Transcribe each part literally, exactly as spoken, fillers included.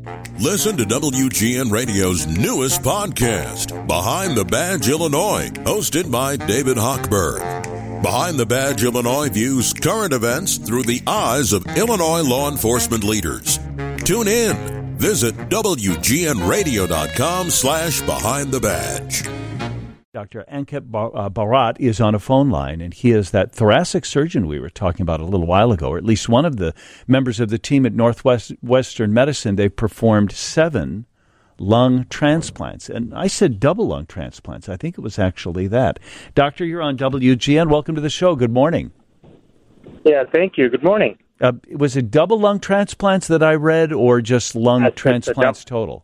Listen to W G N Radio's newest podcast, Behind the Badge Illinois, hosted by David Hochberg. Behind the Badge Illinois views current events through the eyes of Illinois law enforcement leaders. Tune in. Visit W G N radio dot com slash behind the badge. Doctor Ankit Bharat is on a phone line, and he is that thoracic surgeon we were talking about a little while ago, or at least one of the members of the team at Northwest Western Medicine. They've performed seven lung transplants, and I said double lung transplants. I think it was actually that. Doctor, you're on W G N. Welcome to the show. Good morning. Yeah, thank you. Good morning. Uh, was it double lung transplants that I read, or just lung That's, transplants dub- total?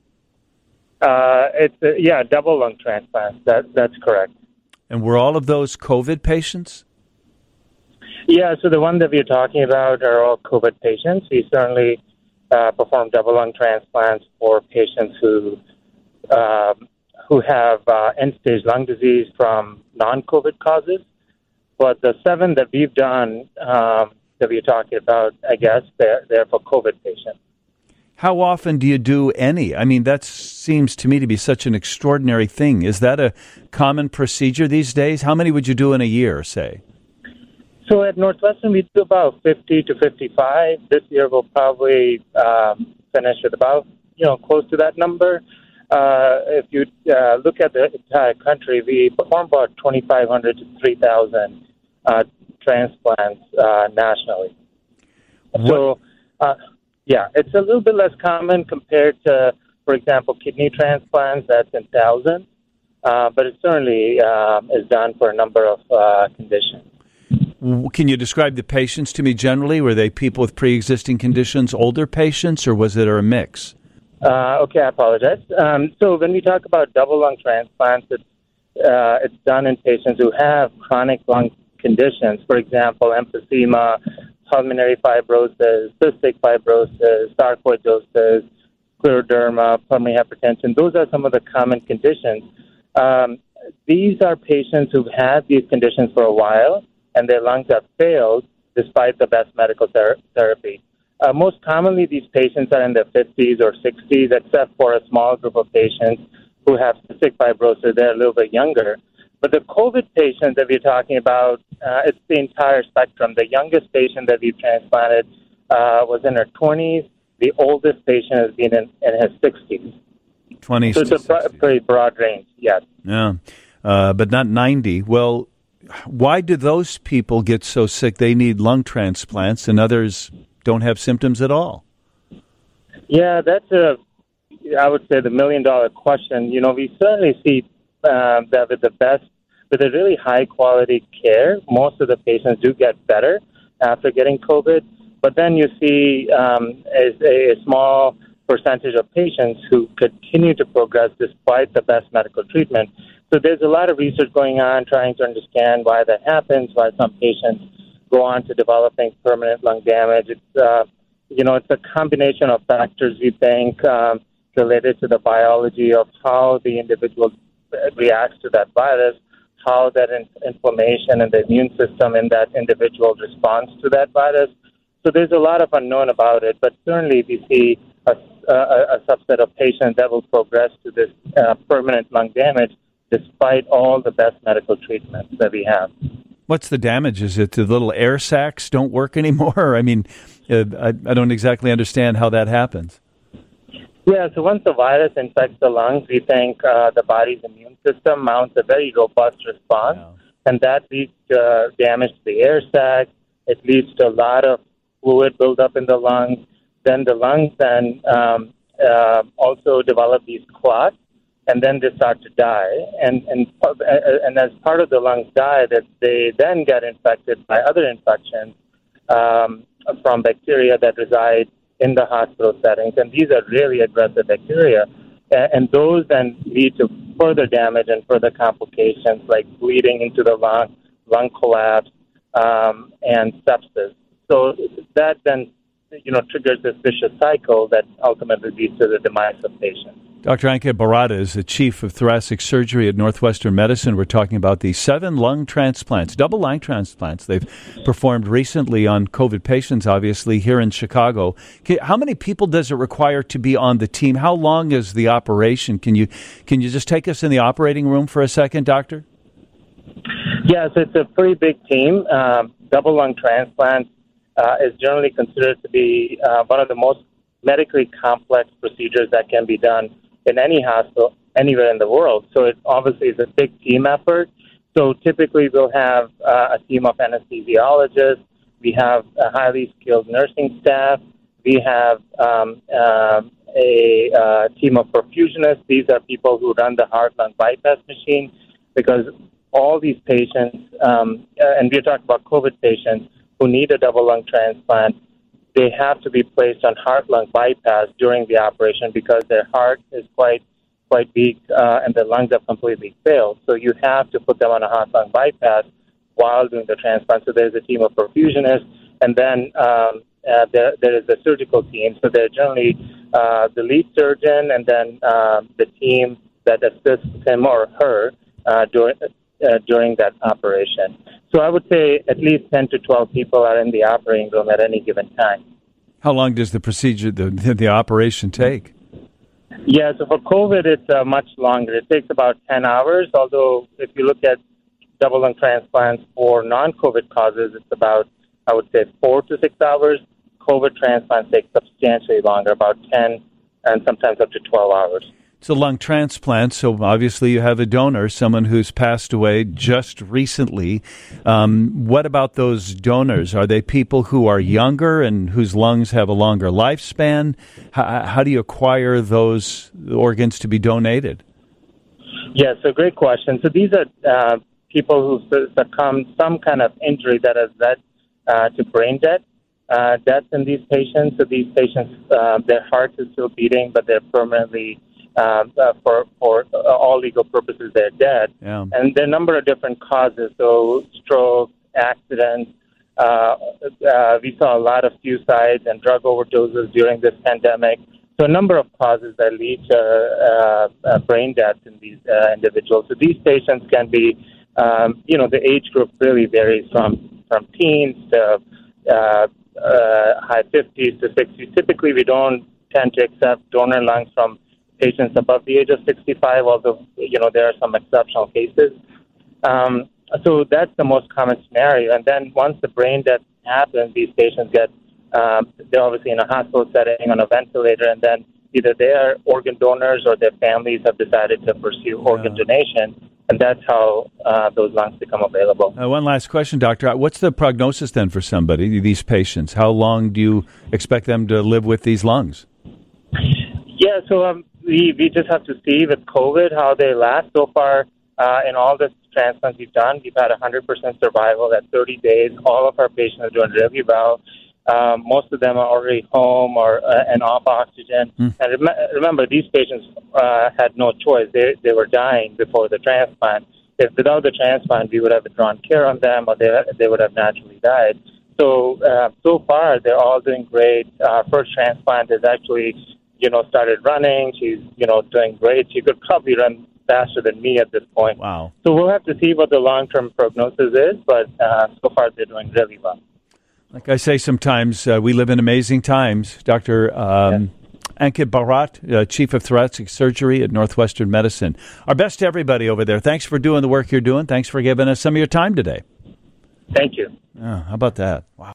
Uh, it's uh, yeah, double lung transplants. That that's correct. And were all of those COVID patients? Yeah, so the one that we're talking about are all COVID patients. We certainly uh, perform double lung transplants for patients who um, who have uh, end-stage lung disease from non-COVID causes. But the seven that we've done um, that we're talking about, I guess, they're, they're for COVID patients. How often do you do any? I mean, that seems to me to be such an extraordinary thing. Is that a common procedure these days? How many would you do in a year, say? So at Northwestern, we do about fifty to fifty-five. This year, we'll probably um, finish with about, you know, close to that number. Uh, if you uh, look at the entire country, we perform about twenty-five hundred to three thousand uh, transplants uh, nationally. What? So, uh, yeah, it's a little bit less common compared to, for example, kidney transplants. That's in thousands, uh, but it certainly um, is done for a number of uh, conditions. Can you describe the patients to me generally? Were they people with pre-existing conditions, older patients, or was it a mix? Uh, okay, I apologize. Um, so when we talk about double lung transplants, it's, uh, it's done in patients who have chronic lung conditions, for example, emphysema, pulmonary fibrosis, cystic fibrosis, sarcoidosis, scleroderma, pulmonary hypertension. Those are some of the common conditions. Um, these are patients who've had these conditions for a while, and their lungs have failed despite the best medical ther- therapy. Uh, most commonly, these patients are in their fifties or sixties, except for a small group of patients who have cystic fibrosis. They're a little bit younger. But the COVID patients that we're talking about, uh, it's the entire spectrum. The youngest patient that we transplanted uh, was in her twenties. The oldest patient has been in, in his sixties. twenties So it's a bro- pretty broad range, yes. Yeah, uh, but not ninety. Well, why do those people get so sick they need lung transplants and others don't have symptoms at all? Yeah, that's a, I would say, the million-dollar question. You know, we certainly see uh, that with the best, with a really high-quality care, most of the patients do get better after getting COVID. But then you see um, a, a small percentage of patients who continue to progress despite the best medical treatment. So there's a lot of research going on trying to understand why that happens, why some patients go on to developing permanent lung damage. It's, uh, you know, it's a combination of factors, we think, um, related to the biology of how the individual reacts to that virus, how that in- inflammation and the immune system in that individual responds to that virus. So there's a lot of unknown about it, but certainly we see a, a, a subset of patients that will progress to this uh, permanent lung damage despite all the best medical treatments that we have. What's the damage? Is it the little air sacs don't work anymore? I mean, uh, I, I don't exactly understand how that happens. Yeah, so once the virus infects the lungs, we think uh, the body's immune system mounts a very robust response, wow. and that leads to uh, damage to the air sac. It leads to a lot of fluid buildup in the lungs. Then the lungs then um, uh, also develop these clots, and then they start to die. And and and as part of the lungs die, that they then get infected by other infections um, from bacteria that reside in the hospital settings. And these are really aggressive bacteria. And those then lead to further damage and further complications like bleeding into the lung, lung collapse, um, and sepsis. So that then you know, triggers this vicious cycle that ultimately leads to the demise of patients. Doctor Ankit Bharata is the chief of thoracic surgery at Northwestern Medicine. We're talking about the seven lung transplants, double lung transplants they've performed recently on COVID patients, obviously, here in Chicago. How many people does it require to be on the team? How long is the operation? Can you can you just take us in the operating room for a second, Doctor? Yes, it's a pretty big team. Um, double lung transplant uh, is generally considered to be uh, one of the most medically complex procedures that can be done in any hospital anywhere in the world. So it obviously is a big team effort. So typically we'll have uh, a team of anesthesiologists. We have a highly skilled nursing staff. We have um, uh, a uh, team of perfusionists. These are people who run the heart-lung bypass machine, because all these patients, um, and we're talking about COVID patients who need a double lung transplant, they have to be placed on heart-lung bypass during the operation because their heart is quite quite weak uh, and their lungs have completely failed. So you have to put them on a heart-lung bypass while doing the transplant. So there's a team of perfusionists, and then um, uh, there there is a surgical team. So they're generally uh, the lead surgeon and then uh, the team that assists him or her uh, during uh, during that operation. So I would say at least ten to twelve people are in the operating room at any given time. How long does the procedure, the the operation take? Yeah, so for COVID, it's uh, much longer. It takes about ten hours, although if you look at double lung transplants for non-COVID causes, it's about, I would say, four to six hours. COVID transplants take substantially longer, about ten and sometimes up to twelve hours. It's a lung transplant, so obviously you have a donor, someone who's passed away just recently. Um, what about those donors? Are they people who are younger and whose lungs have a longer lifespan? How, how do you acquire those organs to be donated? Yeah, so great question. So these are uh, people who succumbed some kind of injury that has led uh, to brain death. Uh, death in these patients. So these patients, uh, their heart is still beating, but they're permanently Um, uh, for for uh, all legal purposes, they're dead. Yeah. And there are a number of different causes, so stroke, accidents. Uh, uh, we saw a lot of suicides and drug overdoses during this pandemic. So a number of causes that lead to uh, uh, brain death in these uh, individuals. So these patients can be, um, you know, the age group really varies from, from teens to uh, uh, high fifties to sixties. Typically, we don't tend to accept donor lungs from patients above the age of sixty-five, although, you know, there are some exceptional cases. Um, so that's the most common scenario. And then once the brain death happens, these patients get, um, they're obviously in a hospital setting on a ventilator, and then either they are organ donors or their families have decided to pursue organ yeah. donation, and that's how uh, those lungs become available. Uh, one last question, Doctor. What's the prognosis then for somebody, these patients? How long do you expect them to live with these lungs? Yeah, so um, we, we just have to see with COVID how they last. So far, uh, in all the transplants we've done, we've had one hundred percent survival at thirty days. All of our patients are doing really well. Um, most of them are already home or uh, and off oxygen. Mm. And rem- remember, these patients uh, had no choice. They they were dying before the transplant. If without the transplant, we would have withdrawn care on them, or they they would have naturally died. So uh, so far, they're all doing great. Our first transplant is actually, you know, started running. She's, you know, doing great. She could probably run faster than me at this point. Wow. So we'll have to see what the long-term prognosis is, but uh, so far they're doing really well. Like I say sometimes, uh, we live in amazing times. Doctor Um, yeah. Ankit Bharata, uh, Chief of Thoracic Surgery at Northwestern Medicine. Our best to everybody over there. Thanks for doing the work you're doing. Thanks for giving us some of your time today. Thank you. Oh, how about that? Wow.